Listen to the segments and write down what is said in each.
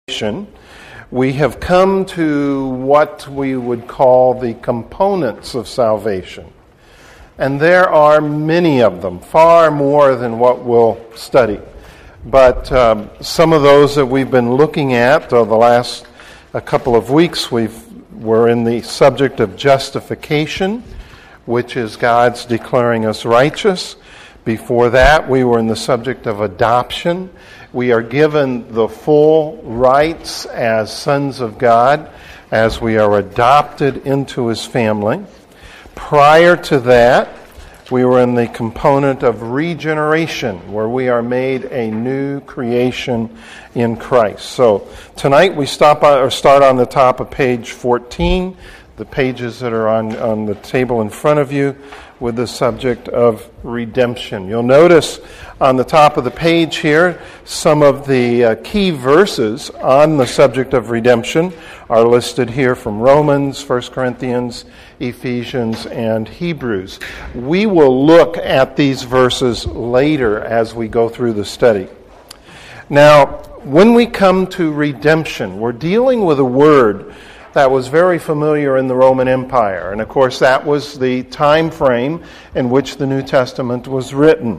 We have come to what we would call the components of salvation. And there are many of them, far more than what we'll study. But some of those that we've been looking at the last couple of weeks, we're in the subject of justification, which is God's declaring us righteous. Before that, we were in the subject of adoption. We are given the full rights as sons of God as we are adopted into His family. Prior to that, we were in the component of regeneration, where we are made a new creation in Christ. So tonight we start on the top of page 14, the pages that are on the table in front of you, with the subject of redemption. You'll notice on the top of the page here, some of the key verses on the subject of redemption are listed here from Romans, 1 Corinthians, Ephesians, and Hebrews. We will look at these verses later as we go through the study. Now, when we come to redemption, we're dealing with a word that was very familiar in the Roman Empire. And of course, that was the time frame in which the New Testament was written.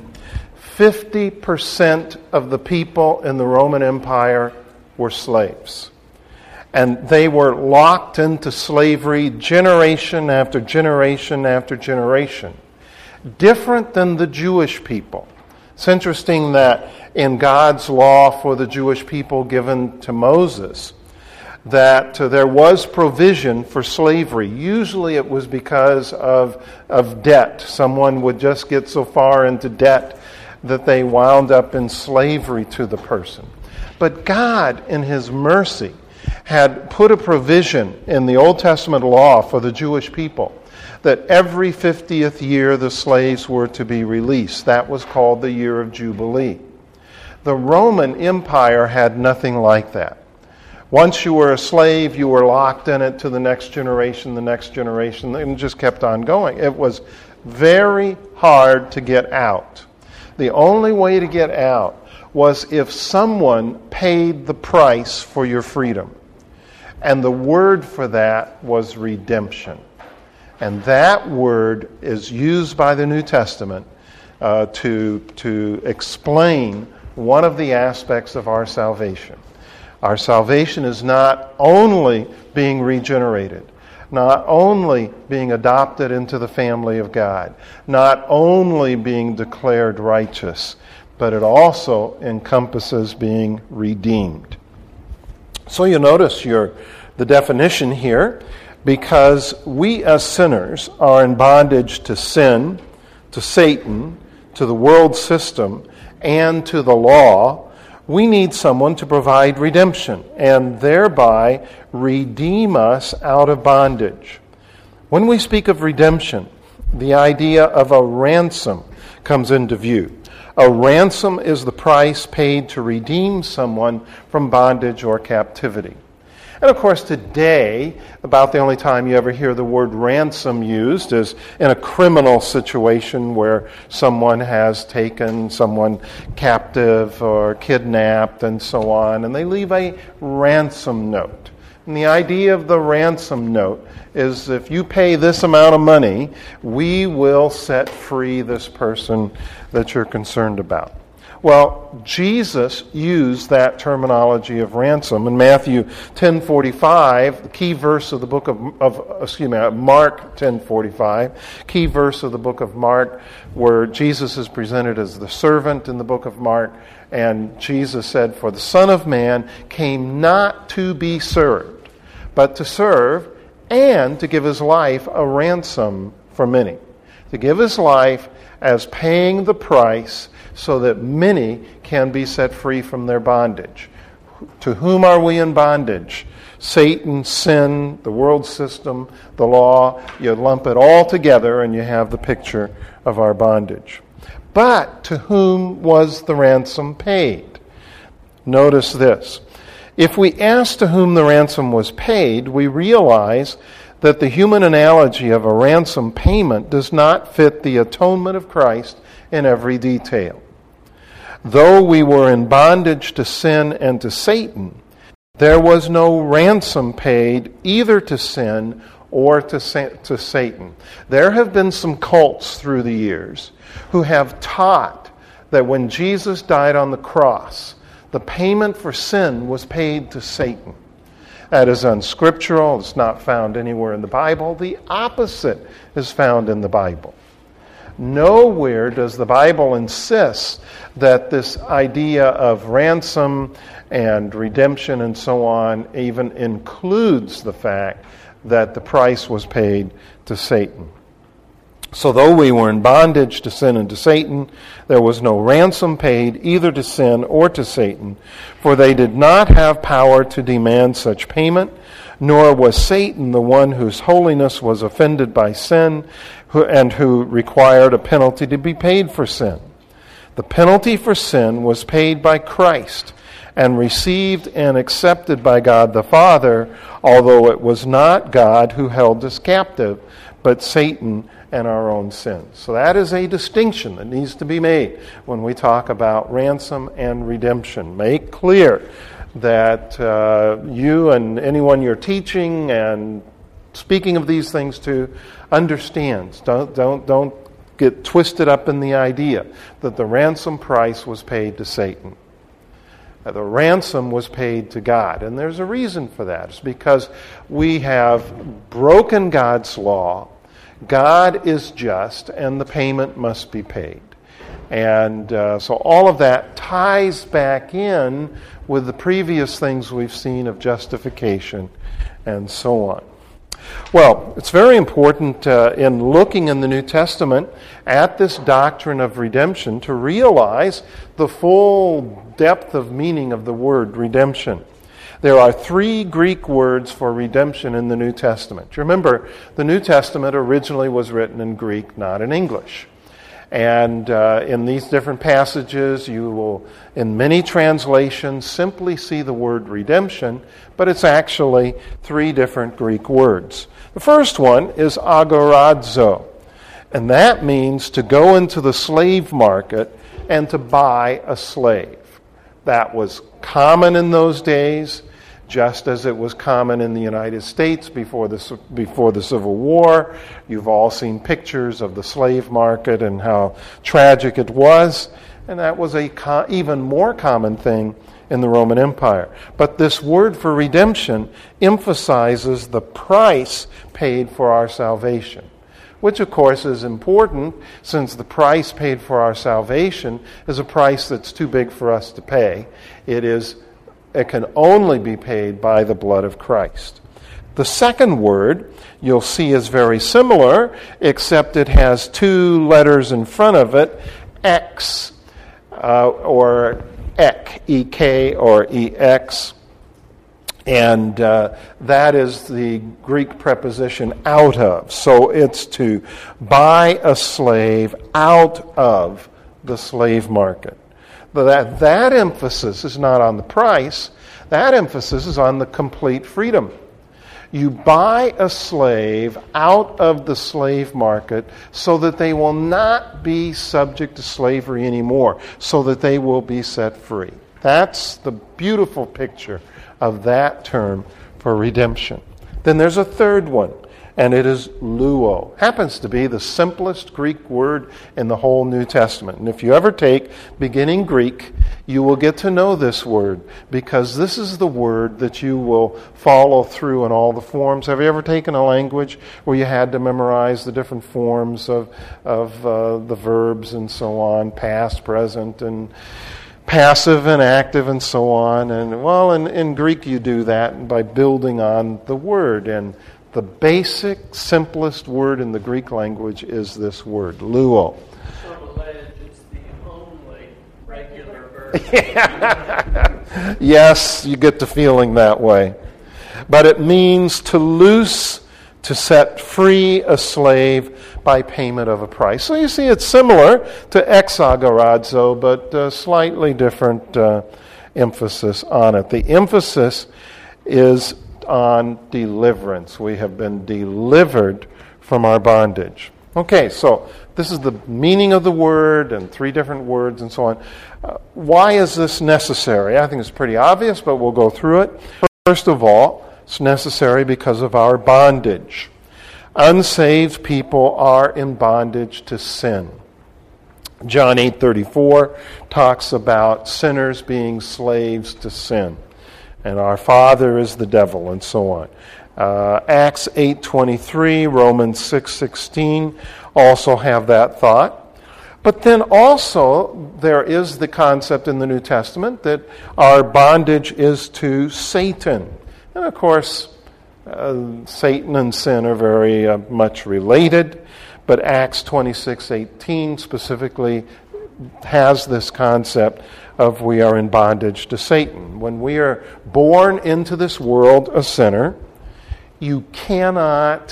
50% of the people in the Roman Empire were slaves. And they were locked into slavery generation after generation after generation. Different than the Jewish people. It's interesting that in God's law for the Jewish people given to Moses, that there was provision for slavery. Usually it was because of debt. Someone would just get so far into debt that they wound up in slavery to the person. But God, in His mercy, had put a provision in the Old Testament law for the Jewish people that every 50th year the slaves were to be released. That was called the year of Jubilee. The Roman Empire had nothing like that. Once you were a slave, you were locked in it to the next generation, and it just kept on going. It was very hard to get out. The only way to get out was if someone paid the price for your freedom. And the word for that was redemption. And that word is used by the New Testament to explain one of the aspects of our salvation. Our salvation is not only being regenerated, not only being adopted into the family of God, not only being declared righteous, but it also encompasses being redeemed. So you notice the definition here, because we as sinners are in bondage to sin, to Satan, to the world system, and to the law. We need someone to provide redemption and thereby redeem us out of bondage. When we speak of redemption, the idea of a ransom comes into view. A ransom is the price paid to redeem someone from bondage or captivity. And of course, today, about the only time you ever hear the word ransom used is in a criminal situation where someone has taken someone captive or kidnapped and so on, and they leave a ransom note. And the idea of the ransom note is if you pay this amount of money, we will set free this person that you're concerned about. Well, Jesus used that terminology of ransom in Matthew 10:45, the key verse of the book of Mark 10:45, key verse of the book of Mark, where Jesus is presented as the servant in the book of Mark, and Jesus said, "For the Son of Man came not to be served, but to serve and to give His life a ransom for many." To give His life as paying the price so that many can be set free from their bondage. To whom are we in bondage? Satan, sin, the world system, the law. You lump it all together and you have the picture of our bondage. But to whom was the ransom paid? Notice this. If we ask to whom the ransom was paid, we realize that the human analogy of a ransom payment does not fit the atonement of Christ in every detail. Though we were in bondage to sin and to Satan, There was no ransom paid either to sin or to Satan. There have been some cults through the years who have taught that when Jesus died on the cross, the payment for sin was paid to Satan. That is unscriptural. It's not found anywhere in the Bible. The opposite is found in the Bible. Nowhere does the Bible insist that this idea of ransom and redemption and so on even includes the fact that the price was paid to Satan. So though we were in bondage to sin and to Satan, there was no ransom paid either to sin or to Satan, for they did not have power to demand such payment, nor was Satan the one whose holiness was offended by sin and who required a penalty to be paid for sin. The penalty for sin was paid by Christ and received and accepted by God the Father, although it was not God who held us captive, but Satan and our own sins. So that is a distinction that needs to be made when we talk about ransom and redemption. Make clear that you and anyone you're teaching and speaking of these things to understands. Don't get twisted up in the idea that the ransom price was paid to Satan. The ransom was paid to God. And there's a reason for that. It's because we have broken God's law. God is just, and the payment must be paid. And so all of that ties back in with the previous things we've seen of justification and so on. Well, it's very important in looking in the New Testament at this doctrine of redemption to realize the full depth of meaning of the word redemption. There are 3 Greek words for redemption in the New Testament. You remember, the New Testament originally was written in Greek, not in English. And in these different passages, you will, in many translations, simply see the word redemption, but it's actually 3 different Greek words. The first one is agorazo, and that means to go into the slave market and to buy a slave. That was common in those days, just as it was common in the United States before the Civil War. You've all seen pictures of the slave market and how tragic it was, and that was a even more common thing in the Roman Empire. But this word for redemption emphasizes the price paid for our salvation, which of course is important since the price paid for our salvation is a price that's too big for us to pay. It can only be paid by the blood of Christ. The second word you'll see is very similar, except it has 2 letters in front of it, ex, or ek, ek or ex. And that is the Greek preposition out of. So it's to buy a slave out of the slave market. But that emphasis is not on the price. That emphasis is on the complete freedom. You buy a slave out of the slave market so that they will not be subject to slavery anymore, so that they will be set free. That's the beautiful picture of that term for redemption. Then there's a third one, and it is luo. Happens to be the simplest Greek word in the whole New Testament. And if you ever take beginning Greek, you will get to know this word, because this is the word that you will follow through in all the forms. Have you ever taken a language where you had to memorize the different forms of the verbs and so on, past, present, and passive and active and so on? And well, in Greek you do that by building on the word. And the basic, simplest word in the Greek language is this word, luo. So it's the only regular verb. Yes, you get the feeling that way. But it means to loose, to set free a slave by payment of a price. So you see, it's similar to exagorazo, but slightly different emphasis on it. The emphasis is on deliverance. We have been delivered from our bondage. Okay, so this is the meaning of the word and 3 different words and so on. Why is this necessary? I think it's pretty obvious, but we'll go through it. First of all, it's necessary because of our bondage. Unsaved people are in bondage to sin. John 8:34 talks about sinners being slaves to sin, and our father is the devil, and so on. Acts 8:23, Romans 6:16 also have that thought. But then also there is the concept in the New Testament that our bondage is to Satan. And of course, Satan and sin are very much related, but Acts 26:18 specifically has this concept of we are in bondage to Satan. When we are born into this world a sinner, you cannot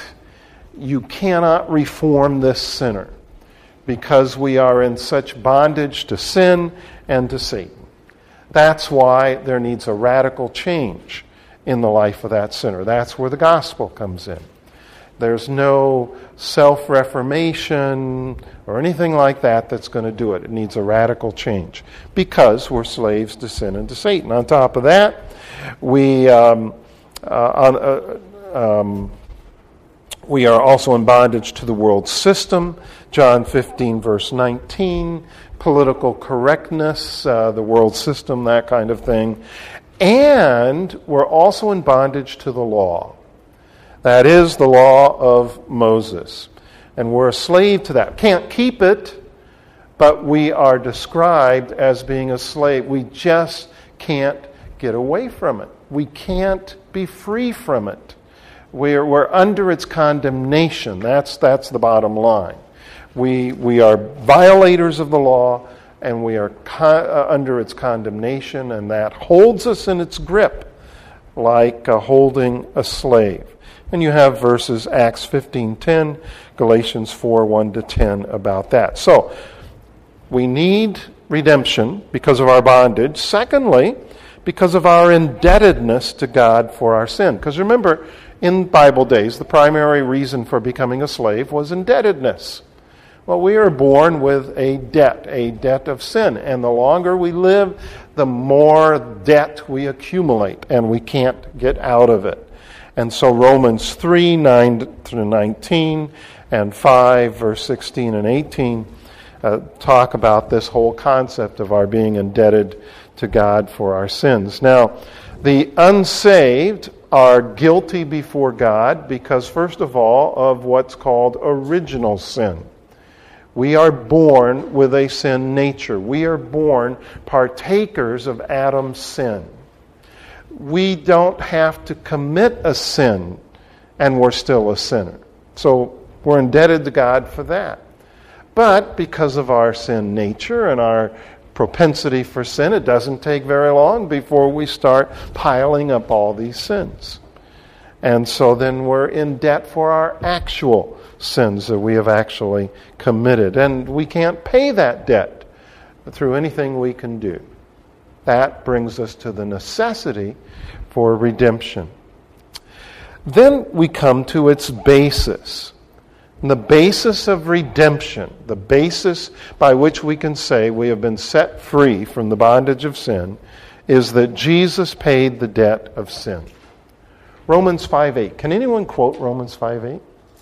reform this sinner because we are in such bondage to sin and to Satan. That's why there needs a radical change in the life of that sinner. That's where the gospel comes in. There's no self-reformation or anything like that that's going to do it. It needs a radical change because we're slaves to sin and to Satan. On top of that, we are also in bondage to the world system. John 15, verse 19, political correctness, the world system, that kind of thing. And we're also in bondage to the law. That is the law of Moses. And we're a slave to that. Can't keep it, but we are described as being a slave. We just can't get away from it. We can't be free from it. We're under its condemnation. That's the bottom line. We are violators of the law, and we are under its condemnation, and that holds us in its grip like holding a slave. And you have verses Acts 15:10, Galatians 4:1-10 about that. So, we need redemption because of our bondage. Secondly, because of our indebtedness to God for our sin. Because remember, in Bible days, the primary reason for becoming a slave was indebtedness. Well, we are born with a debt of sin. And the longer we live, the more debt we accumulate, and we can't get out of it. And so Romans 3, 9-19, and 5, verse 16 and 18, talk about this whole concept of our being indebted to God for our sins. Now, the unsaved are guilty before God because, first of all, of what's called original sin. We are born with a sin nature. We are born partakers of Adam's sin. We don't have to commit a sin, and we're still a sinner. So we're indebted to God for that. But because of our sin nature and our propensity for sin, it doesn't take very long before we start piling up all these sins. And so then we're in debt for our actual sins that we have actually committed. And we can't pay that debt through anything we can do. That brings us to the necessity for redemption. Then we come to its basis. And the basis of redemption, the basis by which we can say we have been set free from the bondage of sin, is that Jesus paid the debt of sin. Romans 5:8. Can anyone quote Romans 5:8?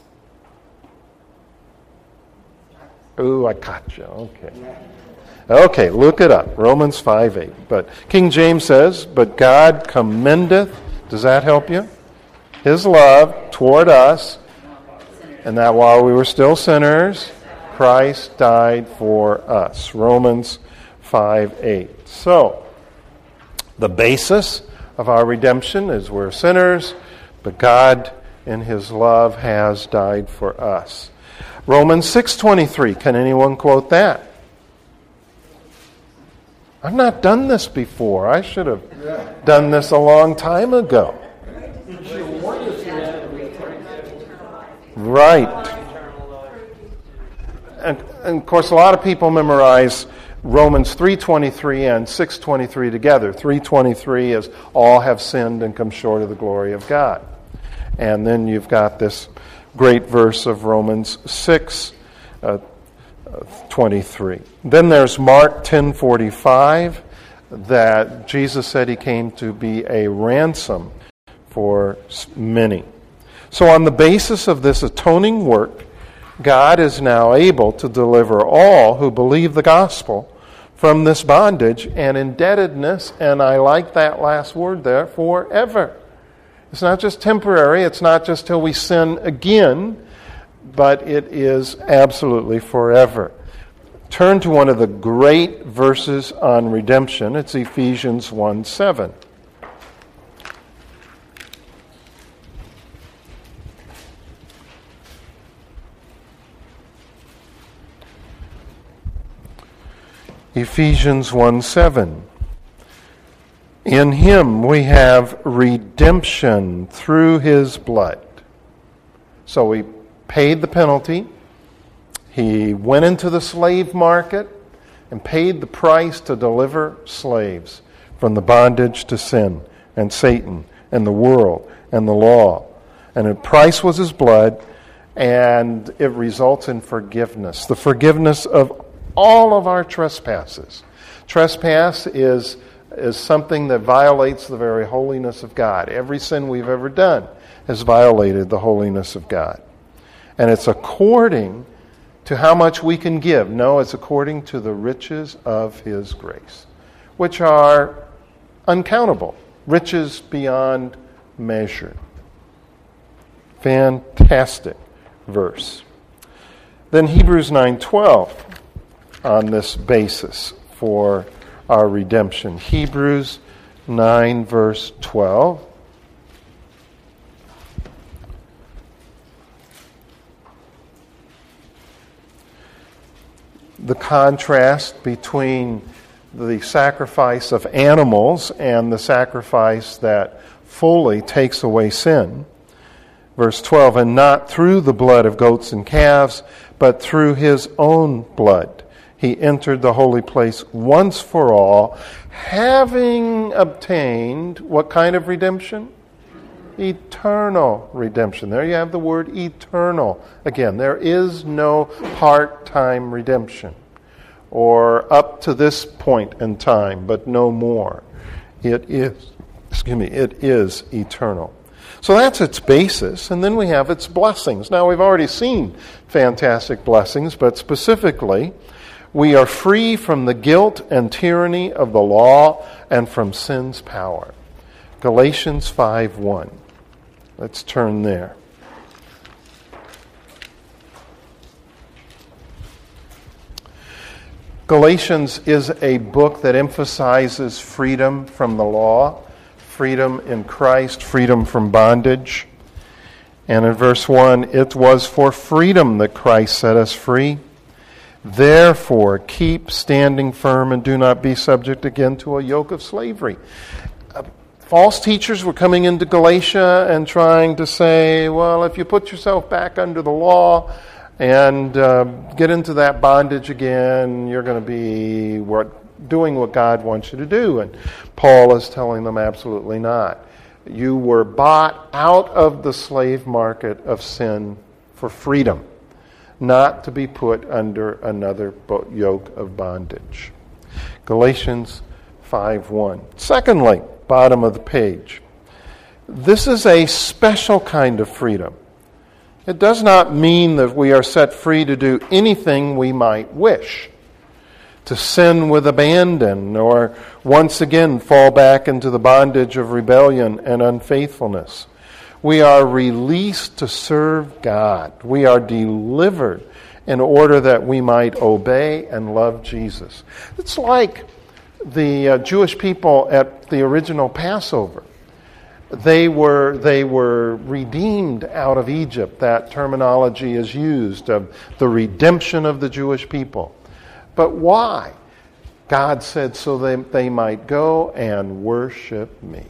Ooh, I caught you. Okay. Okay, look it up. Romans 5:8. But King James says, "But God commendeth," does that help you? "His love toward us, and that while we were still sinners, Christ died for us." Romans 5:8. So, the basis of our redemption is we're sinners, but God in His love has died for us. Romans 6:23. Can anyone quote that? I've not done this before. I should have done this a long time ago. Right. And of course, a lot of people memorize Romans 3:23 and 6:23 together. 3:23 is all have sinned and come short of the glory of God. And then you've got this great verse of Romans 6, 23. Then there's Mark 10:45, that Jesus said he came to be a ransom for many. So on the basis of this atoning work, God is now able to deliver all who believe the gospel from this bondage and indebtedness, and I like that last word there, forever. It's not just temporary, it's not just till we sin again, but it is absolutely forever. Turn to one of the great verses on redemption. It's Ephesians 1:7. Ephesians 1:7. In him we have redemption through his blood. So we paid the penalty. He went into the slave market and paid the price to deliver slaves from the bondage to sin and Satan and the world and the law. And the price was his blood, and it results in forgiveness. The forgiveness of all of our trespasses. Trespass is something that violates the very holiness of God. Every sin we've ever done has violated the holiness of God. And it's according to how much we can give. No, it's according to the riches of his grace, which are uncountable, riches beyond measure. Fantastic verse. Then Hebrews 9:12 on this basis for our redemption. Hebrews 9 verse 12. The contrast between the sacrifice of animals and the sacrifice that fully takes away sin. Verse 12, and not through the blood of goats and calves, but through his own blood. He entered the holy place once for all, having obtained what kind of redemption? Eternal redemption. There you have the word eternal. Again, there is no part-time redemption or up to this point in time, but no more. It is eternal. So that's its basis, and then we have its blessings. Now, we've already seen fantastic blessings, but specifically, we are free from the guilt and tyranny of the law and from sin's power. Galatians 5:1. Let's turn there. Galatians is a book that emphasizes freedom from the law, freedom in Christ, freedom from bondage. And in verse 1, it was for freedom that Christ set us free. Therefore, keep standing firm and do not be subject again to a yoke of slavery. False teachers were coming into Galatia and trying to say, well, if you put yourself back under the law and get into that bondage again, you're going to be doing what God wants you to do. And Paul is telling them absolutely not. You were bought out of the slave market of sin for freedom, not to be put under another yoke of bondage. Galatians 5:1. Secondly, bottom of the page, this is a special kind of freedom. It does not mean that we are set free to do anything we might wish, to sin with abandon, or once again fall back into the bondage of rebellion and unfaithfulness. We are released to serve God. We are delivered in order that we might obey and love Jesus. It's like the Jewish people at the original Passover. They were redeemed out of Egypt. That terminology is used of the redemption of the Jewish people. But why? God said so they might go and worship me.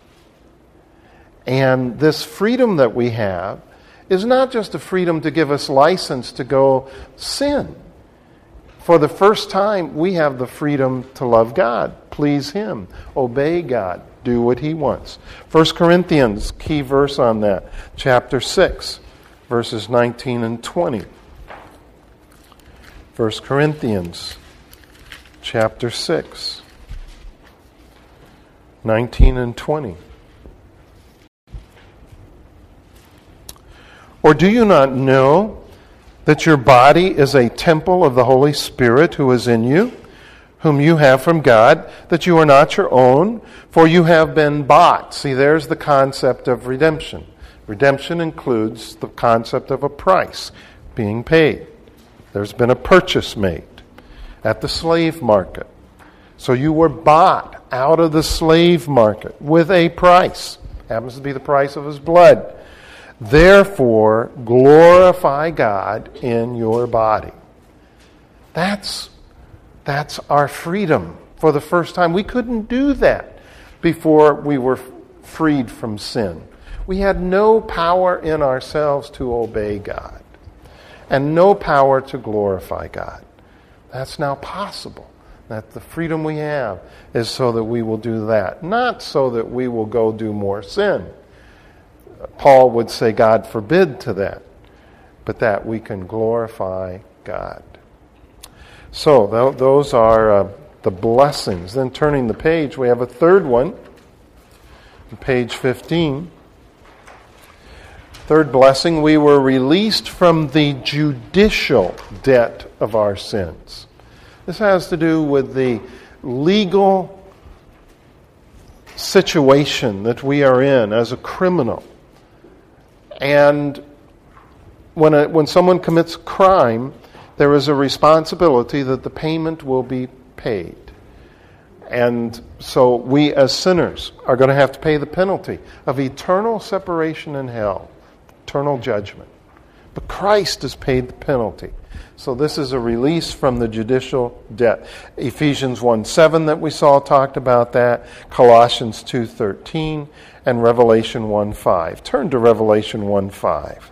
And this freedom that we have is not just a freedom to give us license to go sin. For the first time, we have the freedom to love God, please him, obey God, do what he wants. 1 Corinthians, key verse on that, chapter 6, verses 19 and 20. 1 Corinthians chapter 6, 19 and 20. Or do you not know that your body is a temple of the Holy Spirit who is in you, whom you have from God, that you are not your own, for you have been bought? See, there's the concept of redemption. Redemption includes the concept of a price being paid. There's been a purchase made at the slave market. So you were bought out of the slave market with a price. Happens to be the price of his blood. Therefore, glorify God in your body. That's our freedom for the first time. We couldn't do that before we were freed from sin. We had no power in ourselves to obey God and no power to glorify God. That's now possible. That the freedom we have is so that we will do that, not so that we will go do more sin. Paul would say, God forbid to that, but that we can glorify God. So those are the blessings. Then turning the page, we have a third one, on page 15. Third blessing, we were released from the judicial debt of our sins. This has to do with the legal situation that we are in as a criminal. And when someone commits a crime, there is a responsibility that the payment will be paid. And so we as sinners are going to have to pay the penalty of eternal separation in hell, eternal judgment. But Christ has paid the penalty. So this is a release from the judicial debt. Ephesians 1:7 that we saw talked about that, Colossians 2:13, and Revelation 1:5. Turn to Revelation 1:5.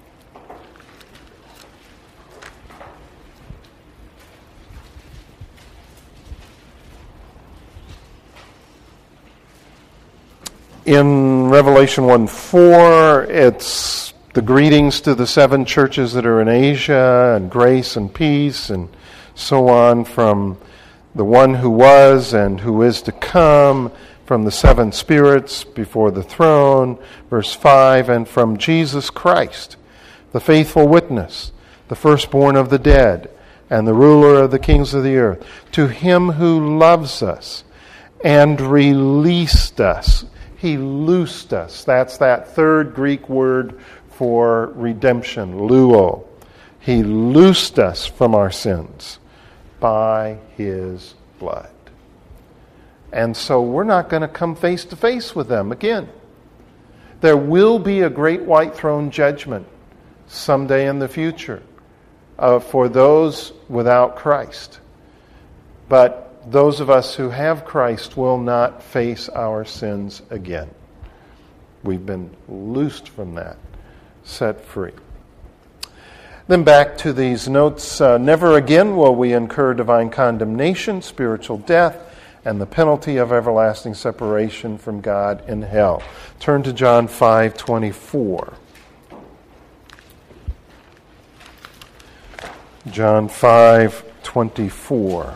In Revelation 1:4, it's the greetings to the 7 churches that are in Asia, and grace and peace and so on from the one who was and who is to come, from the 7 spirits before the throne, verse 5, and from Jesus Christ, the faithful witness, the firstborn of the dead, and the ruler of the kings of the earth, to him who loves us and released us. He loosed us. That's that third Greek word for redemption, luo. He loosed us from our sins by his blood. And so we're not going to come face to face with them again. There will be a great white throne judgment someday in the future for those without Christ. But those of us who have Christ will not face our sins again. We've been loosed from that, set free. Then back to these notes. Never again will we incur divine condemnation, spiritual death, and the penalty of everlasting separation from God in hell. Turn to John 5:24. John 5:24.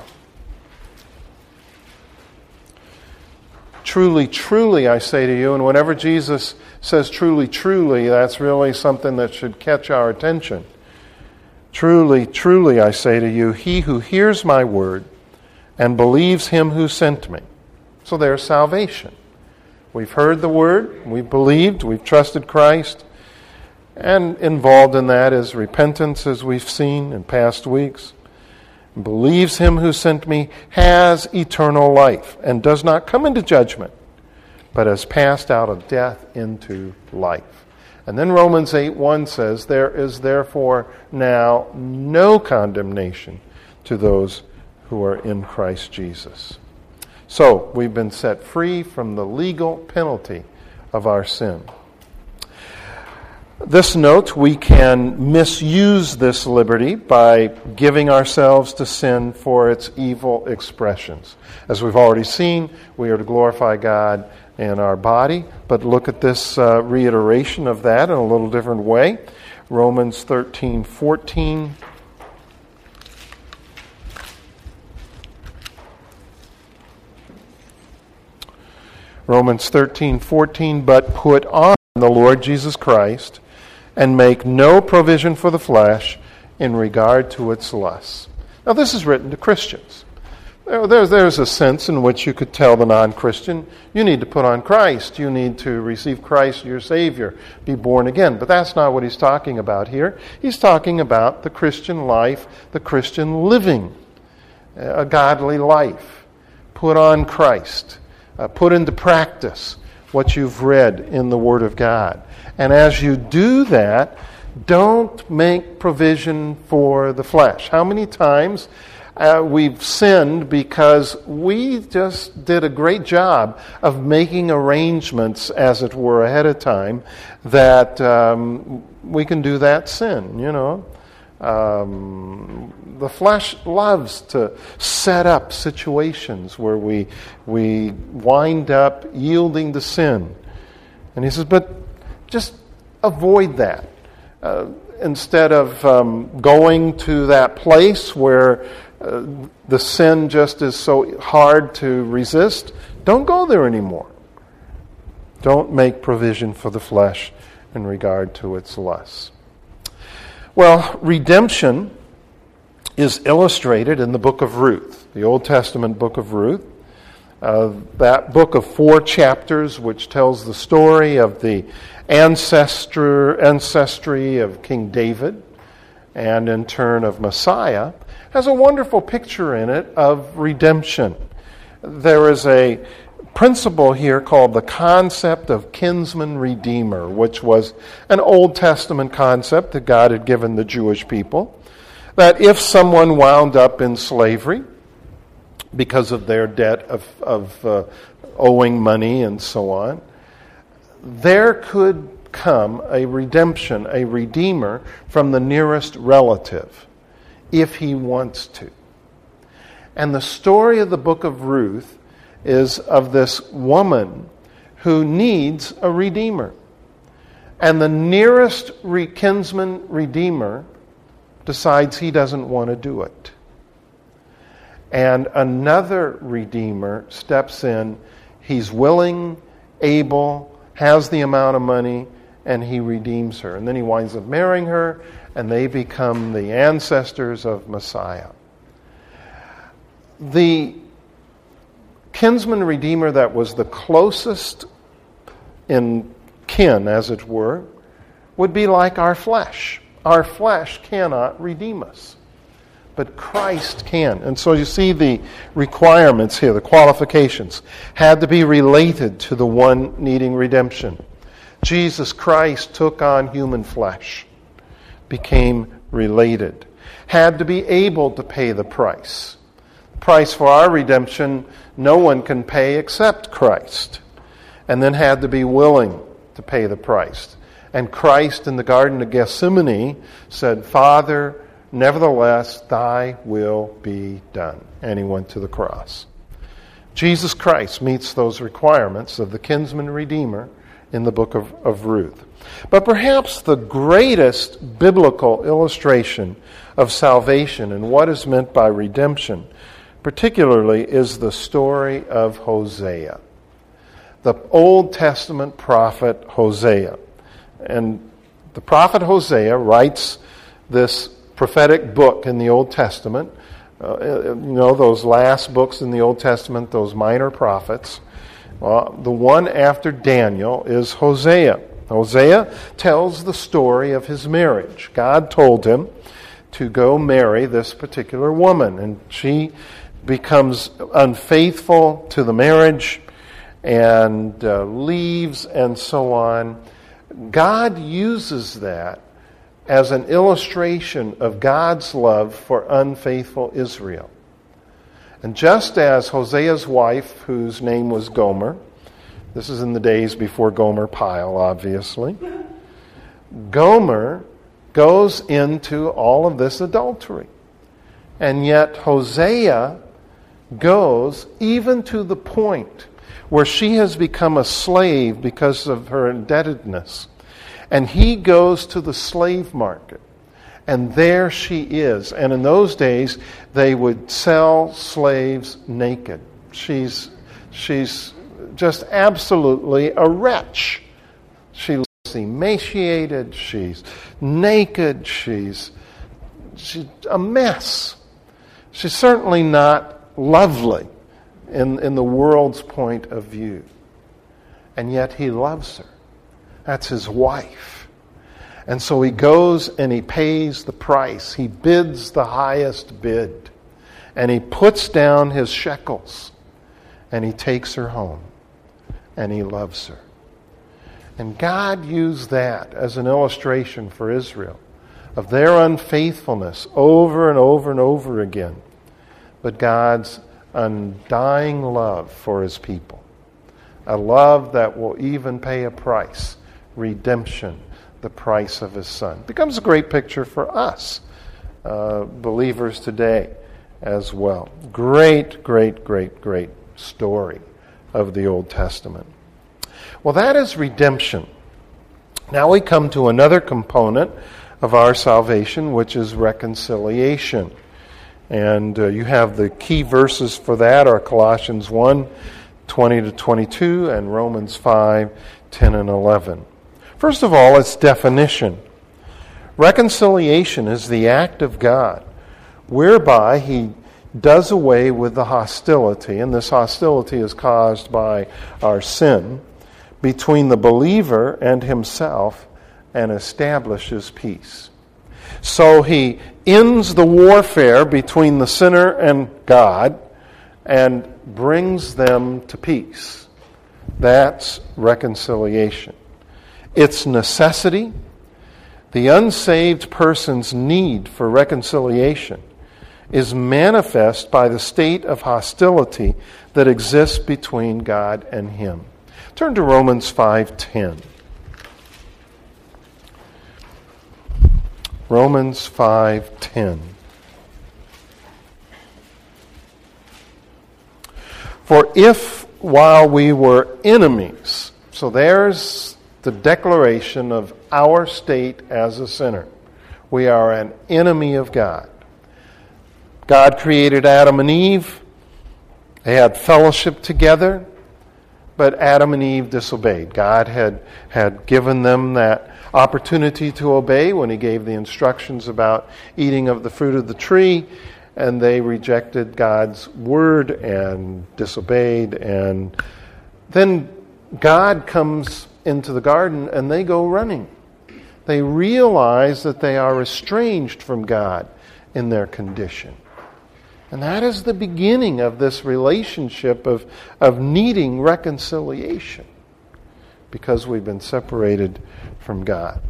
Truly, truly, I say to you, and whenever Jesus says truly, truly, that's really something that should catch our attention. Truly, truly, I say to you, he who hears my word and believes him who sent me. So there's salvation. We've heard the word, we've believed, we've trusted Christ, and involved in that is repentance, as we've seen in past weeks. Believes him who sent me, has eternal life, and does not come into judgment, but has passed out of death into life. And then Romans 8:1 says, there is therefore now no condemnation to those who are in Christ Jesus. So we've been set free from the legal penalty of our sin. This note, we can misuse this liberty by giving ourselves to sin for its evil expressions. As we've already seen, we are to glorify God in our body, but look at this reiteration of that in a little different way. Romans 13:14. Romans 13:14, but put on the Lord Jesus Christ and make no provision for the flesh in regard to its lusts. Now this is written to Christians. There's a sense in which you could tell the non-Christian, you need to put on Christ. You need to receive Christ, your Savior, be born again. But that's not what he's talking about here. He's talking about the Christian life, the Christian living, a godly life. Put on Christ. Put into practice what you've read in the Word of God. And as you do that, don't make provision for the flesh. How many times we've sinned because we just did a great job of making arrangements, as it were, ahead of time, that we can do that sin, you know. The flesh loves to set up situations where we wind up yielding to sin. And he says, but just avoid that. Instead of going to that place where the sin just is so hard to resist, don't go there anymore. Don't make provision for the flesh in regard to its lusts. Well, redemption is illustrated in the book of Ruth, the Old Testament book of Ruth. That book of 4 chapters, which tells the story of the ancestry of King David and in turn of Messiah, has a wonderful picture in it of redemption. There is a principle here called the concept of kinsman redeemer, which was an Old Testament concept that God had given the Jewish people, that if someone wound up in slavery because of their debt of owing money and so on, there could come a redemption, a redeemer from the nearest relative, if he wants to. And the story of the book of Ruth is of this woman who needs a redeemer. And the nearest kinsman redeemer decides he doesn't want to do it. And another redeemer steps in. He's willing, able, has the amount of money, and he redeems her. And then he winds up marrying her, and they become the ancestors of Messiah. The kinsman redeemer that was the closest in kin, as it were, would be like our flesh. Our flesh cannot redeem us, but Christ can. And so you see the requirements here, the qualifications, had to be related to the one needing redemption. Jesus Christ took on human flesh, became related, had to be able to pay the price. The price for our redemption, no one can pay except Christ. And then had to be willing to pay the price. And Christ in the Garden of Gethsemane said, Father, nevertheless, thy will be done. And he went to the cross. Jesus Christ meets those requirements of the kinsman redeemer in the book of Ruth. But perhaps the greatest biblical illustration of salvation and what is meant by redemption, particularly, is the story of Hosea. The Old Testament prophet Hosea. And the prophet Hosea writes this prophetic book in the Old Testament. Those last books in the Old Testament, those minor prophets. The one after Daniel is Hosea. Hosea tells the story of his marriage. God told him to go marry this particular woman, and she becomes unfaithful to the marriage and leaves and so on. God uses that as an illustration of God's love for unfaithful Israel. And just as Hosea's wife, whose name was Gomer, this is in the days before Gomer Pyle, obviously, Gomer goes into all of this adultery. And yet Hosea goes even to the point where she has become a slave because of her indebtedness. And he goes to the slave market. And there she is. And in those days, they would sell slaves naked. She's just absolutely a wretch. She looks emaciated, she's naked, she's a mess. She's certainly not lovely in the world's point of view. And yet he loves her. That's his wife. And so he goes and he pays the price. He bids the highest bid. And he puts down his shekels. And he takes her home. And he loves her. And God used that as an illustration for Israel of their unfaithfulness over and over and over again. But God's undying love for his people. A love that will even pay a price. Redemption, the price of his Son. Becomes a great picture for us, believers today as well. Great, great, great, great story of the Old Testament. Well, that is redemption. Now we come to another component of our salvation, which is reconciliation. And you have the key verses for that are Colossians 1, 20 to 22, and Romans 5, 10 and 11. First of all, its definition. Reconciliation is the act of God whereby he does away with the hostility, and this hostility is caused by our sin, between the believer and himself, and establishes peace. So he ends the warfare between the sinner and God and brings them to peace. That's reconciliation. Its necessity, the unsaved person's need for reconciliation, is manifest by the state of hostility that exists between God and him. Turn to Romans 5:10. Romans 5:10. For if while we were enemies, so there's the declaration of our state as a sinner. We are an enemy of God. God created Adam and Eve. They had fellowship together, but Adam and Eve disobeyed. God had given them that opportunity to obey when he gave the instructions about eating of the fruit of the tree, and they rejected God's word and disobeyed. And then God comes into the garden and they go running. They realize that they are estranged from God in their condition. And that is the beginning of this relationship of needing reconciliation because we've been separated from God.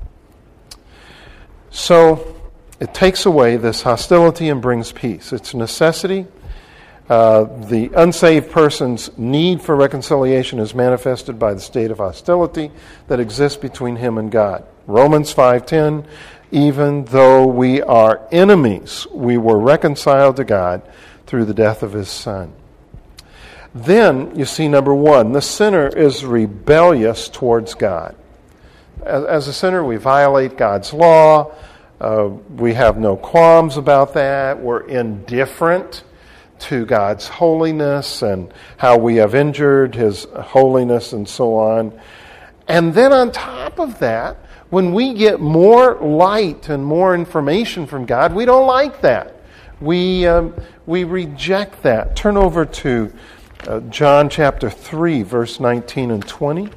So it takes away this hostility and brings peace. It's necessity. The unsaved person's need for reconciliation is manifested by the state of hostility that exists between him and God. Romans 5:10, even though we are enemies, we were reconciled to God through the death of his Son. Then, you see, number one, the sinner is rebellious towards God. As a sinner, we violate God's law. We have no qualms about that. We're indifferent to God's holiness and how we have injured his holiness and so on. And then on top of that, when we get more light and more information from God, we don't like that. We reject that. Turn over to John chapter 3, verse 19 and 20.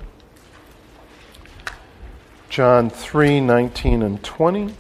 John 3, 19 and 20.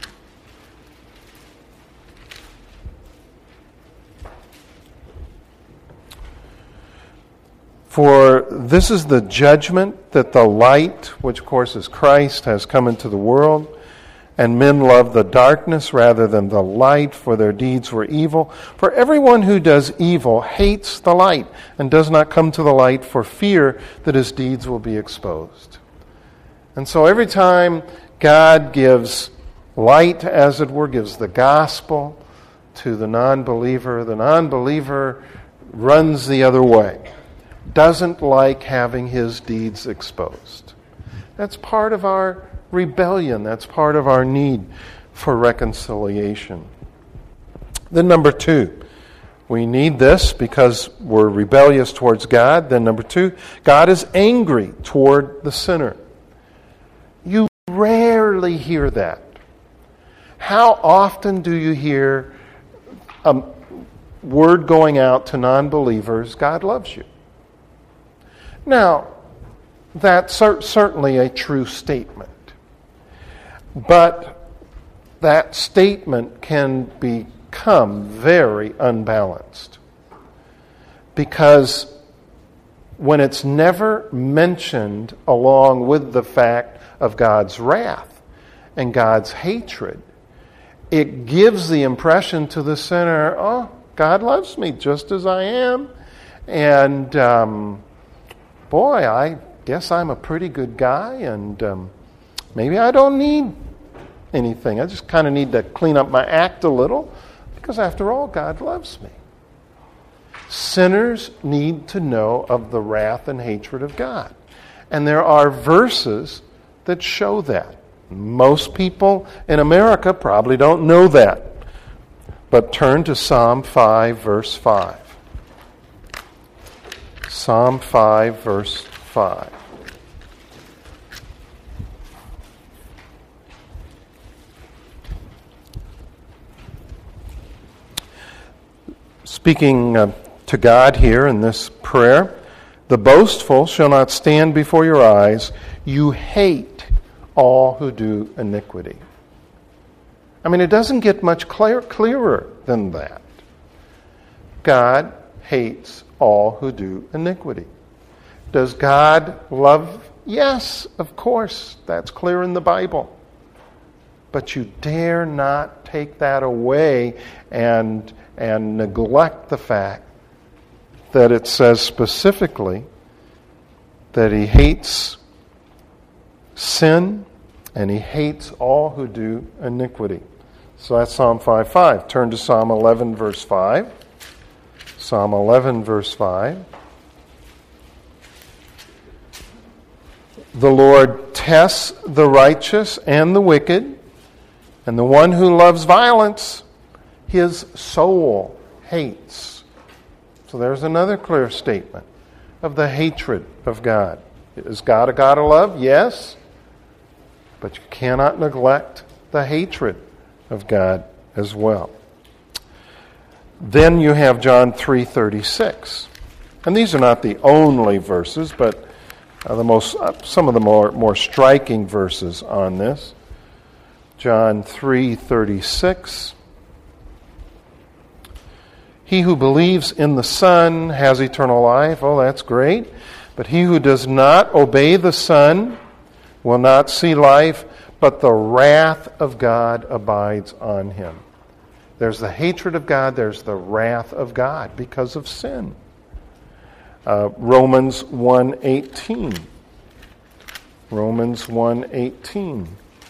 For this is the judgment that the light, which of course is Christ, has come into the world, and men love the darkness rather than the light, for their deeds were evil. For everyone who does evil hates the light, and does not come to the light for fear that his deeds will be exposed. And so every time God gives light, as it were, gives the gospel to the non-believer runs the other way. Doesn't like having his deeds exposed. That's part of our rebellion. That's part of our need for reconciliation. Then number two, We need this because we're rebellious towards God. Then number 2, God is angry toward the sinner. You rarely hear that. How often do you hear a word going out to non-believers, God loves you? Now, that's certainly a true statement. But that statement can become very unbalanced. Because when it's never mentioned along with the fact of God's wrath and God's hatred, it gives the impression to the sinner, oh, God loves me just as I am. And boy, I guess I'm a pretty good guy, and maybe I don't need anything. I just kind of need to clean up my act a little, because after all, God loves me. Sinners need to know of the wrath and hatred of God. And there are verses that show that. Most people in America probably don't know that. But turn to Psalm 5, verse 5. Psalm 5, verse 5. Speaking to God here in this prayer, the boastful shall not stand before your eyes. You hate all who do iniquity. I mean, it doesn't get much clearer than that. God hates all who do iniquity. Does God love? Yes, of course. That's clear in the Bible. But you dare not take that away and neglect the fact that it says specifically that he hates sin and he hates all who do iniquity. So that's Psalm 5:5. Turn to Psalm 11, verse 5. Psalm 11, verse 5. The Lord tests the righteous and the wicked, and the one who loves violence, his soul hates. So there's another clear statement of the hatred of God. Is God a God of love? Yes. But you cannot neglect the hatred of God as well. Then you have John 3:36. And these are not the only verses, but some of the more striking verses on this. John 3:36. He who believes in the Son has eternal life. Oh, that's great. But he who does not obey the Son will not see life, but the wrath of God abides on him. There's the hatred of God, there's the wrath of God because of sin. Romans 1:18. Romans 1:18.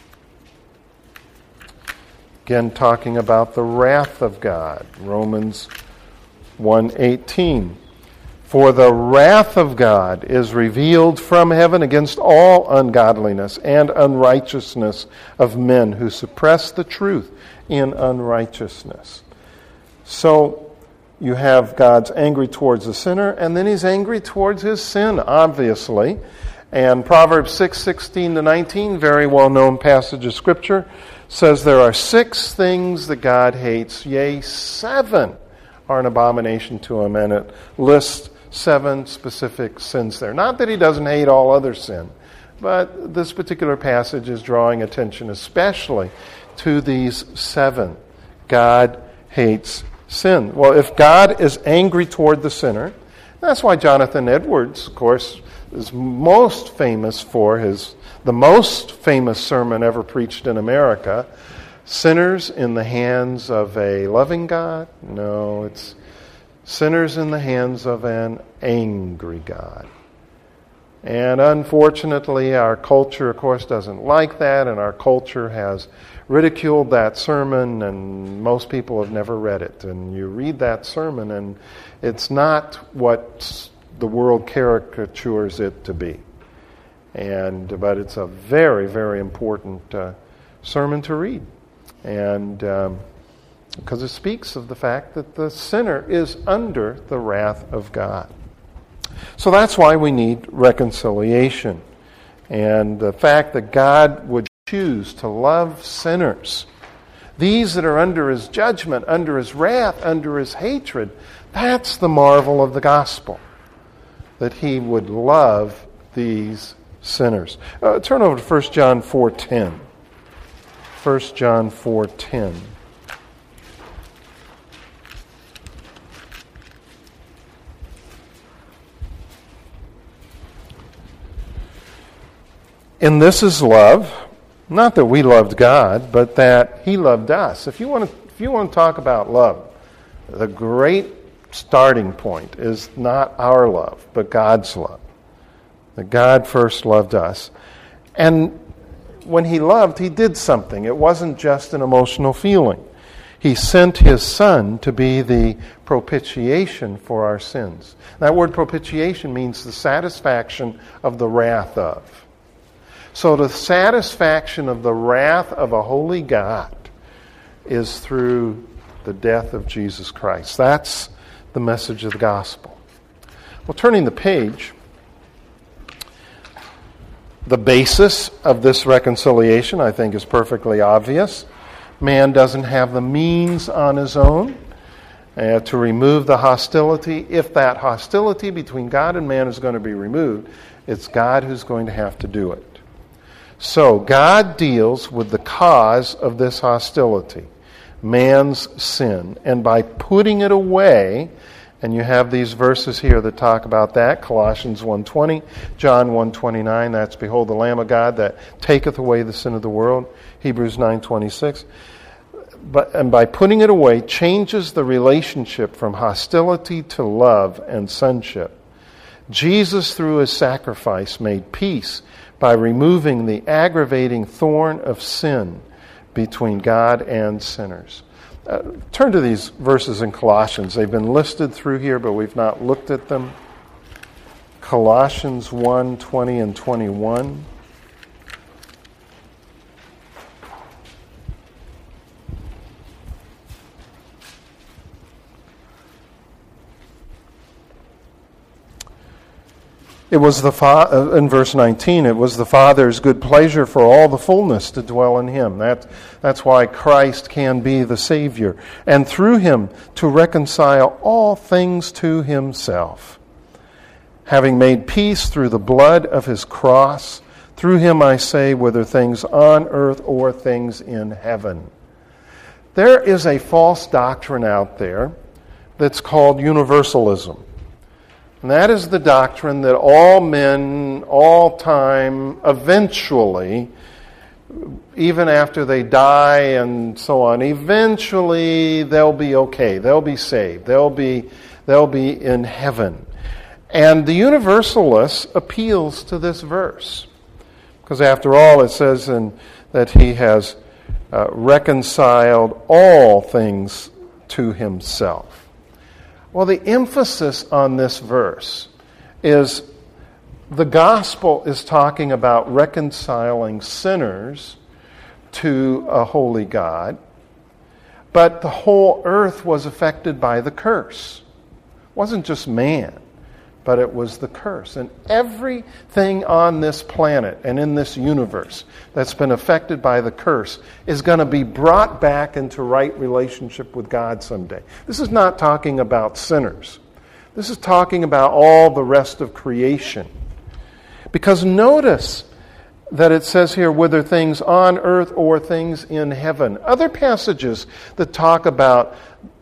Again, talking about the wrath of God. Romans 1:18. For the wrath of God is revealed from heaven against all ungodliness and unrighteousness of men who suppress the truth in unrighteousness. So you have God's angry towards the sinner, and then he's angry towards his sin, obviously. And Proverbs 6:16-19, very well-known passage of Scripture, says there are 6 things that God hates, yea, 7 are an abomination to him, and it lists 7 specific sins there. Not that he doesn't hate all other sin, but this particular passage is drawing attention especially to these 7. God hates sin. Well, if God is angry toward the sinner, that's why Jonathan Edwards, of course, is most famous for the most famous sermon ever preached in America, Sinners in the Hands of a Loving God? No, it's sinners in the hands of an angry God. And unfortunately, our culture, of course, doesn't like that, and our culture has ridiculed that sermon, and most people have never read it. And you read that sermon, and it's not what the world caricatures it to be. But it's a very, very important sermon to read. And because it speaks of the fact that the sinner is under the wrath of God. So that's why we need reconciliation. And the fact that God would choose to love sinners, these that are under his judgment, under his wrath, under his hatred, that's the marvel of the gospel, that he would love these sinners. Turn over to 1 John 4:10. 1 John 4:10. And this is love, not that we loved God, but that he loved us. If you want to talk about love, the great starting point is not our love, but God's love. That God first loved us. And when he loved, he did something. It wasn't just an emotional feeling. He sent his Son to be the propitiation for our sins. That word propitiation means the satisfaction of the wrath of. So the satisfaction of the wrath of a holy God is through the death of Jesus Christ. That's the message of the gospel. Well, turning the page, the basis of this reconciliation, I think, is perfectly obvious. Man doesn't have the means on his own to remove the hostility. If that hostility between God and man is going to be removed, it's God who's going to have to do it. So God deals with the cause of this hostility, man's sin. And by putting it away, and you have these verses here that talk about that, Colossians 1:20, John 1:29, that's behold the Lamb of God that taketh away the sin of the world, Hebrews 9:26. And by putting it away, changes the relationship from hostility to love and sonship. Jesus, through his sacrifice, made peace by removing the aggravating thorn of sin between God and sinners. Turn to these verses in Colossians. They've been listed through here, but we've not looked at them. Colossians 1:20 and 21. It was in verse 19, it was the Father's good pleasure for all the fullness to dwell in him. That's why Christ can be the Savior. And through him to reconcile all things to himself. Having made peace through the blood of his cross, through him I say, whether things on earth or things in heaven. There is a false doctrine out there that's called universalism. And that is the doctrine that all men, all time, eventually, even after they die and so on, eventually they'll be okay. They'll be saved. They'll be in heaven. And the Universalist appeals to this verse. Because after all, it says that he has reconciled all things to himself. Well, the emphasis on this verse is the gospel is talking about reconciling sinners to a holy God, but the whole earth was affected by the curse. It wasn't just man, but it was the curse. And everything on this planet and in this universe that's been affected by the curse is going to be brought back into right relationship with God someday. This is not talking about sinners. This is talking about all the rest of creation. Because notice that it says here, whether things on earth or things in heaven. Other passages that talk about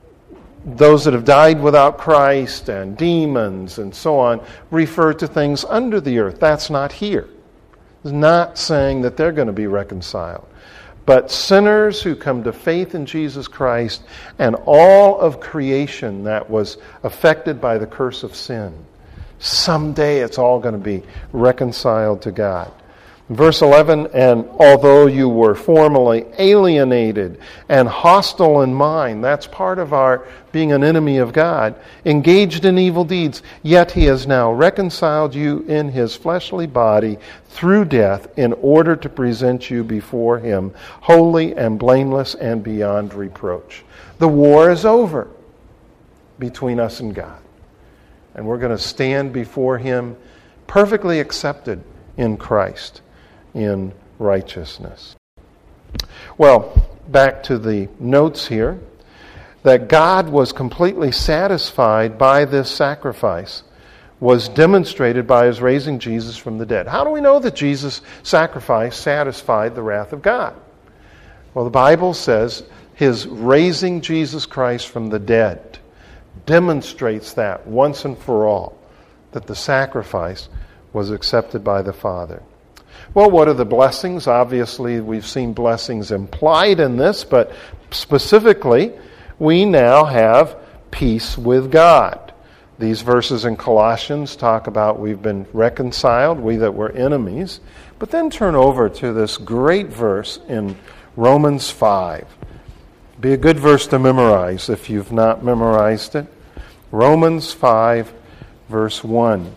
those that have died without Christ and demons and so on refer to things under the earth. That's not here. It's not saying that they're going to be reconciled. But sinners who come to faith in Jesus Christ and all of creation that was affected by the curse of sin, someday it's all going to be reconciled to God. Verse 11, and although you were formerly alienated and hostile in mind, that's part of our being an enemy of God, engaged in evil deeds, yet he has now reconciled you in his fleshly body through death in order to present you before him holy and blameless and beyond reproach. The war is over between us and God. And we're going to stand before him perfectly accepted in Christ, in righteousness. Well, back to the notes here, that God was completely satisfied by this sacrifice was demonstrated by his raising Jesus from the dead. How do we know that Jesus' sacrifice satisfied the wrath of God? Well, the Bible says his raising Jesus Christ from the dead demonstrates that once and for all, that the sacrifice was accepted by the Father. Well, what are the blessings? Obviously, we've seen blessings implied in this, but specifically, we now have peace with God. These verses in Colossians talk about we've been reconciled, we that were enemies. But then turn over to this great verse in Romans 5. Be a good verse to memorize if you've not memorized it. Romans 5, verse 1.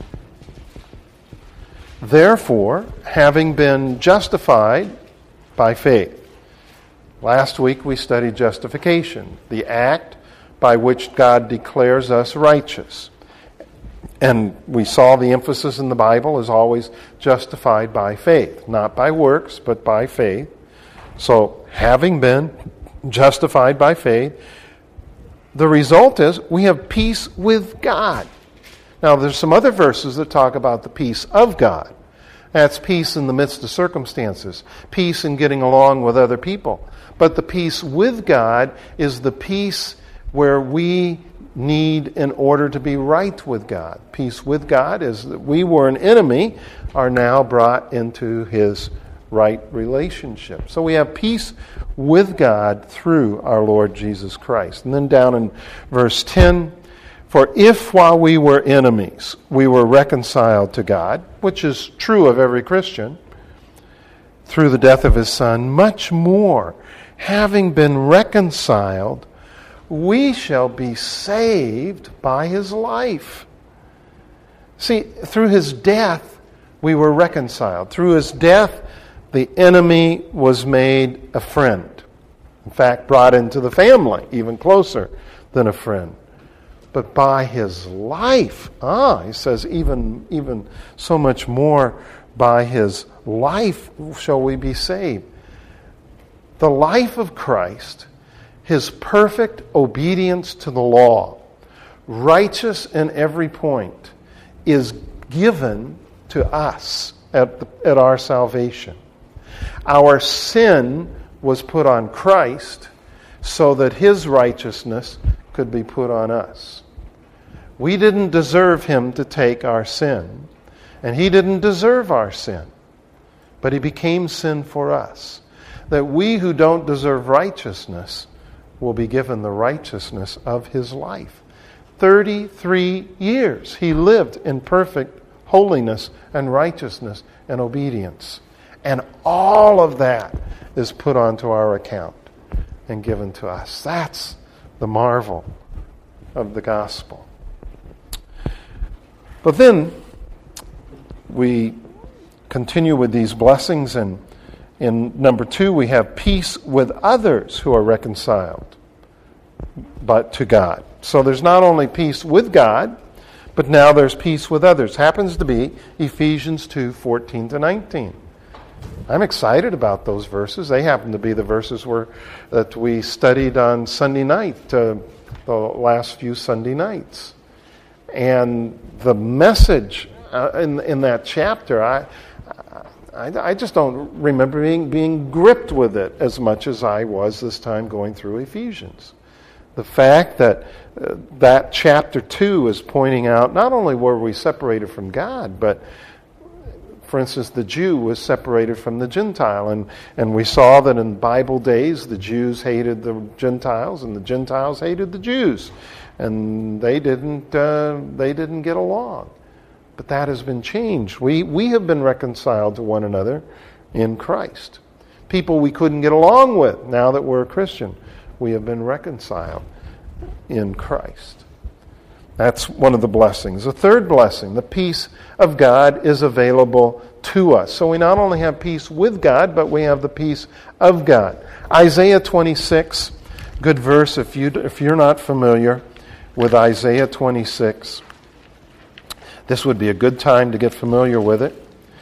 Therefore, having been justified by faith. Last week we studied justification, the act by which God declares us righteous. And we saw the emphasis in the Bible is always justified by faith, not by works, but by faith. So, having been justified by faith, the result is we have peace with God. Now, there's some other verses that talk about the peace of God. That's peace in the midst of circumstances, peace in getting along with other people. But the peace with God is the peace where we need in order to be right with God. Peace with God is that we were an enemy, are now brought into his right relationship. So we have peace with God through our Lord Jesus Christ. And then down in verse 10, for if while we were enemies, we were reconciled to God, which is true of every Christian, through the death of his Son, much more, having been reconciled, we shall be saved by his life. See, through his death, we were reconciled. Through his death, the enemy was made a friend. In fact, brought into the family, even closer than a friend. But by his life, he says, even so much more by his life shall we be saved. The life of Christ, his perfect obedience to the law, righteous in every point, is given to us at our salvation. Our sin was put on Christ so that his righteousness could be put on us. We didn't deserve him to take our sin, and he didn't deserve our sin, but he became sin for us, that we who don't deserve righteousness will be given the righteousness of his life. 33 years he lived in perfect holiness and righteousness and obedience. And all of that is put onto our account and given to us. That's the marvel of the gospel. But then we continue with these blessings, and in number 2 we have peace with others who are reconciled but to God. So there's not only peace with God, but now there's peace with others. Happens to be Ephesians 2:14-19. I'm excited about those verses. They happen to be the verses that we studied on Sunday night, the last few Sunday nights. And the message in that chapter, I just don't remember being gripped with it as much as I was this time going through Ephesians. The fact that that chapter 2 is pointing out not only were we separated from God, but for instance, the Jew was separated from the Gentile, and we saw that in Bible days the Jews hated the Gentiles and the Gentiles hated the Jews, and they didn't get along. But that has been changed. We have been reconciled to one another in Christ. People we couldn't get along with, now that we're a Christian, we have been reconciled in Christ. That's one of the blessings. The third blessing, the peace of God is available to us. So we not only have peace with God, but we have the peace of God. Isaiah 26, good verse if you're not familiar with Isaiah 26. This would be a good time to get familiar with it.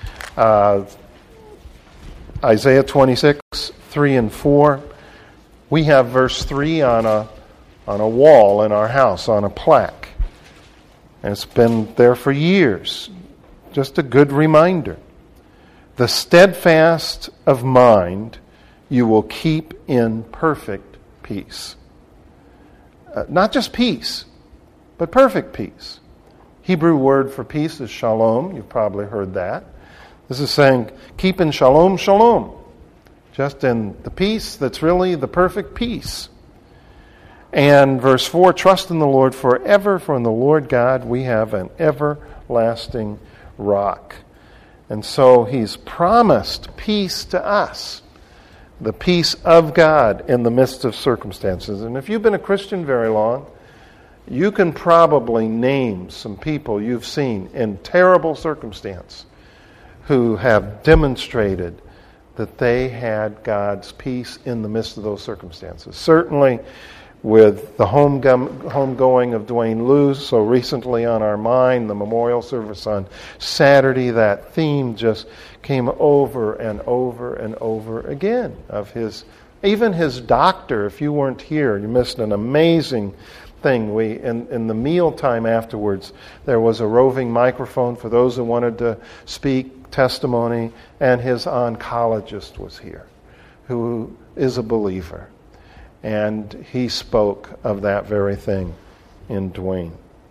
Isaiah 26, 3 and 4. We have verse 3 on a wall in our house, on a plaque. And it's been there for years. Just a good reminder. The steadfast of mind you will keep in perfect peace. Not just peace, but perfect peace. Hebrew word for peace is shalom. You've probably heard that. This is saying, keep in shalom, shalom. Just in the peace that's really the perfect peace. And verse 4, trust in the Lord forever, for in the Lord God we have an everlasting rock. And so He's promised peace to us. The peace of God in the midst of circumstances. And if you've been a Christian very long, you can probably name some people you've seen in terrible circumstance who have demonstrated that they had God's peace in the midst of those circumstances. Certainly with the homegoing of Dwayne Lewis so recently on our mind, the memorial service on Saturday, that theme just came over and over and over again of even his doctor. If you weren't here, you missed an amazing thing. In the mealtime afterwards, there was a roving microphone for those who wanted to speak testimony, and his oncologist was here, who is a believer. And he spoke of that very thing in Dwayne.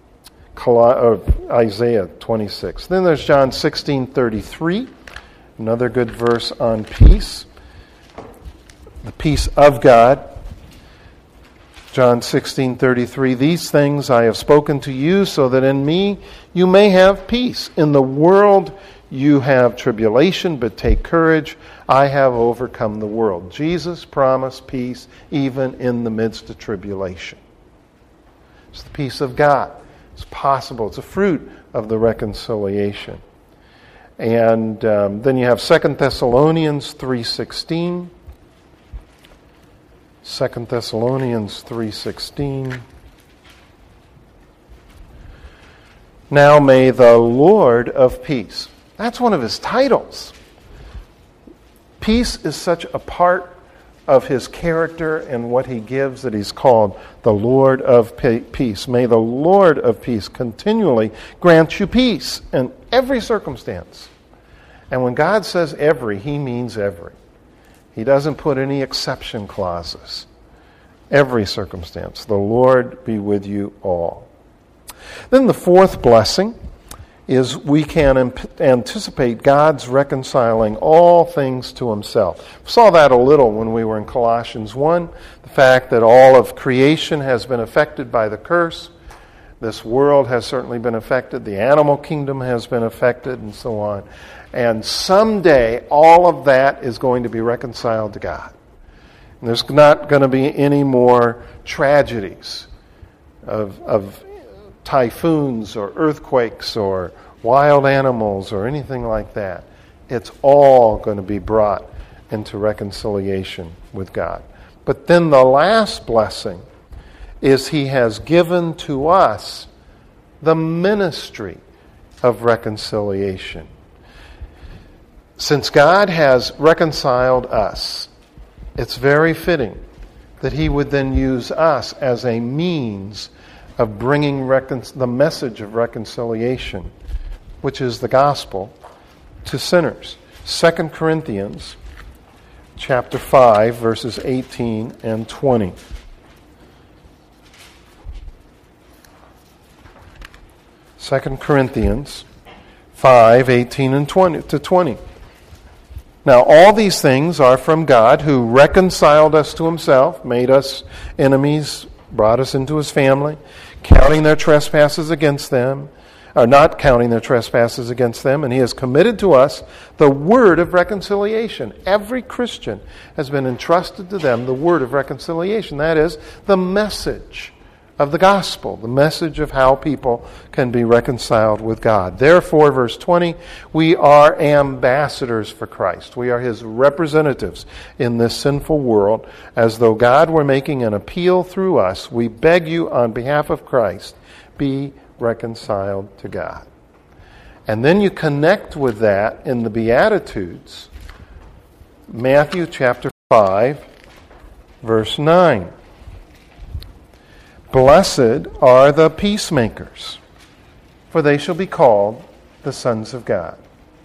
Isaiah 26. Then there's John 16:33, another good verse on peace. The peace of God. John 16:33, these things I have spoken to you so that in me you may have peace. In the world you have tribulation, but take courage. I have overcome the world. Jesus promised peace even in the midst of tribulation. It's the peace of God. It's possible. It's a fruit of the reconciliation. And then you have 2 Thessalonians 3:16. 2 Thessalonians 3:16. Now may the Lord of peace. That's one of his titles. Peace is such a part of his character and what he gives that he's called the Lord of peace. May the Lord of peace continually grant you peace in every circumstance. And when God says every, he means every. He doesn't put any exception clauses. Every circumstance. The Lord be with you all. Then the fourth blessing is we can anticipate God's reconciling all things to himself. We saw that a little when we were in Colossians 1. The fact that all of creation has been affected by the curse. This world has certainly been affected. The animal kingdom has been affected and so on. And someday all of that is going to be reconciled to God. And there's not going to be any more tragedies of typhoons or earthquakes or wild animals or anything like that. It's all going to be brought into reconciliation with God. But then the last blessing is he has given to us the ministry of reconciliation. Since God has reconciled us, it's very fitting that he would then use us as a means of bringing the message of reconciliation, which is the gospel, to sinners. 2 Corinthians chapter 5, verses 18 and 20. 2 Corinthians 5, 18 and 20. Now, all these things are from God, who reconciled us to himself, made us enemies, brought us into his family, counting their trespasses against them. are not counting their trespasses against them, and he has committed to us the word of reconciliation. Every Christian has been entrusted to them the word of reconciliation. That is, the message of the gospel, the message of how people can be reconciled with God. Therefore, verse 20, we are ambassadors for Christ. We are his representatives in this sinful world. As though God were making an appeal through us, we beg you on behalf of Christ, be reconciled to God. And then you connect with that in the Beatitudes, Matthew chapter 5, verse 9. Blessed are the peacemakers, for they shall be called the sons of God.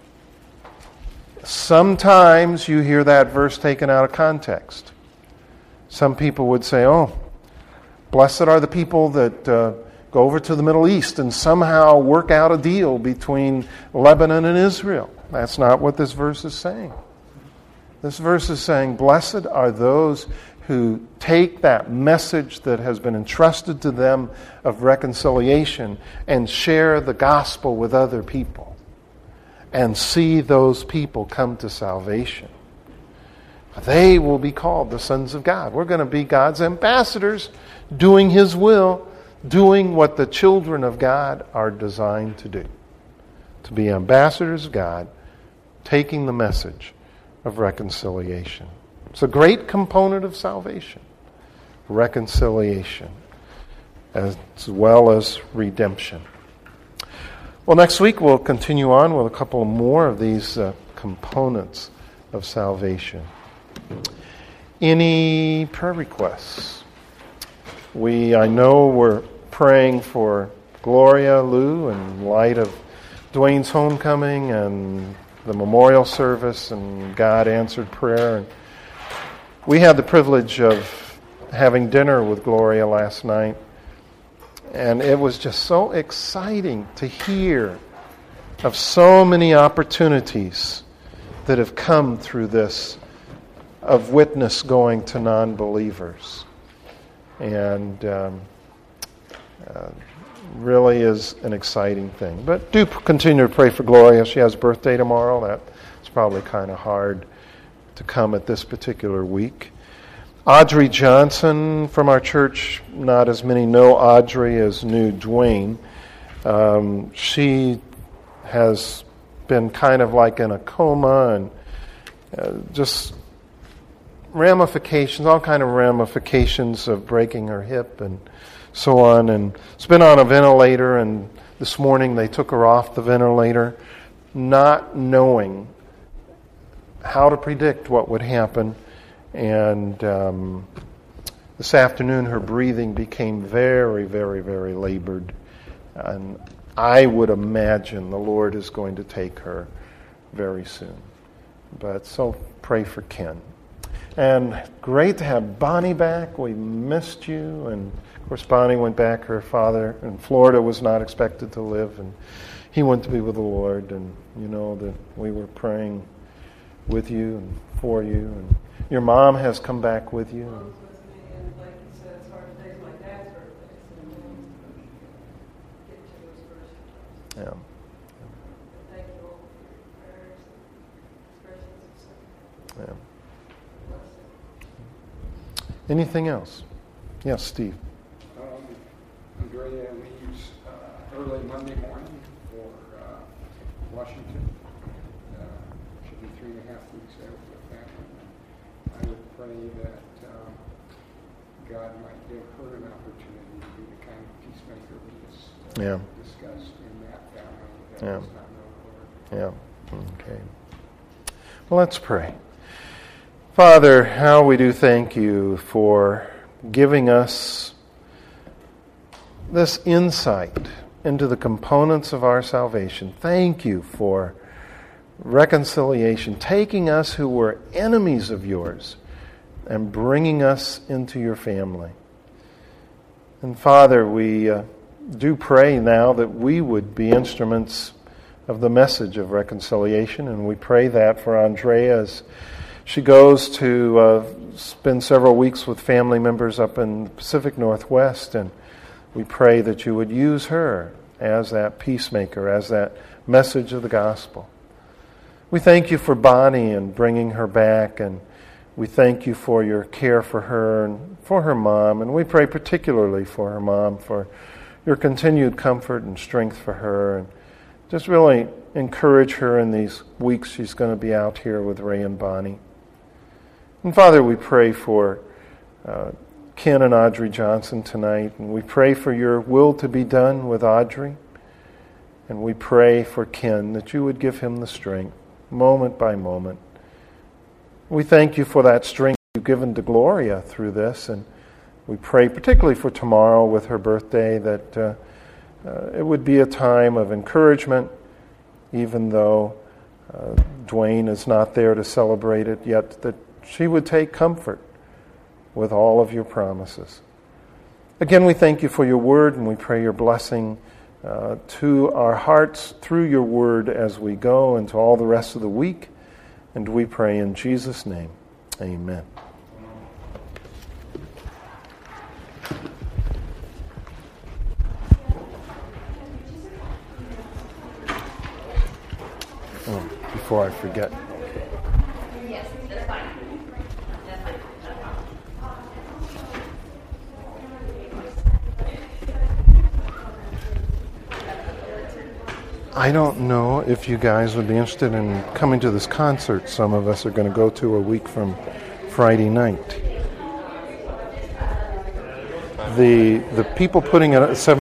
Sometimes you hear that verse taken out of context. Some people would say, oh, blessed are the people that go over to the Middle East and somehow work out a deal between Lebanon and Israel. That's not what this verse is saying. This verse is saying, blessed are those who take that message that has been entrusted to them of reconciliation and share the gospel with other people and see those people come to salvation. They will be called the sons of God. We're going to be God's ambassadors, doing his will, doing what the children of God are designed to do. To be ambassadors of God, taking the message of reconciliation. It's a great component of salvation, reconciliation, as well as redemption. Well, next week we'll continue on with a couple more of these components of salvation. Any prayer requests? I know we're praying for Gloria Lou in light of Dwayne's homecoming and the memorial service, and God answered prayer. And we had the privilege of having dinner with Gloria last night, and it was just so exciting to hear of so many opportunities that have come through this, of witness going to non-believers. And really is an exciting thing. But do continue to pray for Gloria. She has a birthday tomorrow. That's probably kind of hard to come at this particular week. Audrey Johnson from our church, not as many know Audrey as knew Dwayne. She has been kind of like in a coma and just ramifications, all kind of ramifications of breaking her hip and so on. And it's been on a ventilator, and this morning they took her off the ventilator, not knowing how to predict what would happen. And this afternoon her breathing became very, very, very labored. And I would imagine the Lord is going to take her very soon. But so pray for Ken. And great to have Bonnie back. We missed you. And of course Bonnie went back. Her father in Florida was not expected to live, and he went to be with the Lord. And you know that we were praying with you and for you. And your mom has come back with you. Mom's with me, and like you said, it's hard to take my dad's birthday, so get to those first times. Yeah. Thank you all for your prayers and expressions of sympathy. Yeah. Blessing. Anything else? Yes, Steve. Andrea leaves early Monday morning for Washington. She'll be 3.5 weeks there with her family. I would pray that God might give her an opportunity to be the kind of peacemaker we just discussed in that family that does not know the Lord. Yeah. Okay. Well, let's pray. Father, how we do thank you for giving us this insight into the components of our salvation. Thank you for reconciliation, taking us who were enemies of yours and bringing us into your family. And Father, we do pray now that we would be instruments of the message of reconciliation, and we pray that for Andrea as she goes to spend several weeks with family members up in the Pacific Northwest, and we pray that you would use her as that peacemaker, as that message of the gospel. We thank you for Bonnie and bringing her back, and we thank you for your care for her and for her mom, and we pray particularly for her mom, for your continued comfort and strength for her, and just really encourage her in these weeks she's going to be out here with Ray and Bonnie. And Father, we pray for Ken and Audrey Johnson tonight, and we pray for your will to be done with Audrey, and we pray for Ken that you would give him the strength, moment by moment. We thank you for that strength you've given to Gloria through this, and we pray particularly for tomorrow with her birthday that it would be a time of encouragement, even though Dwayne is not there to celebrate it, yet that she would take comfort with all of your promises. Again, we thank you for your word, and we pray your blessing to our hearts through your word as we go into all the rest of the week. And we pray in Jesus' name. Amen. Before I forget. Yes, that's fine. I don't know if you guys would be interested in coming to this concert some of us are going to go to a week from Friday night. The people putting it at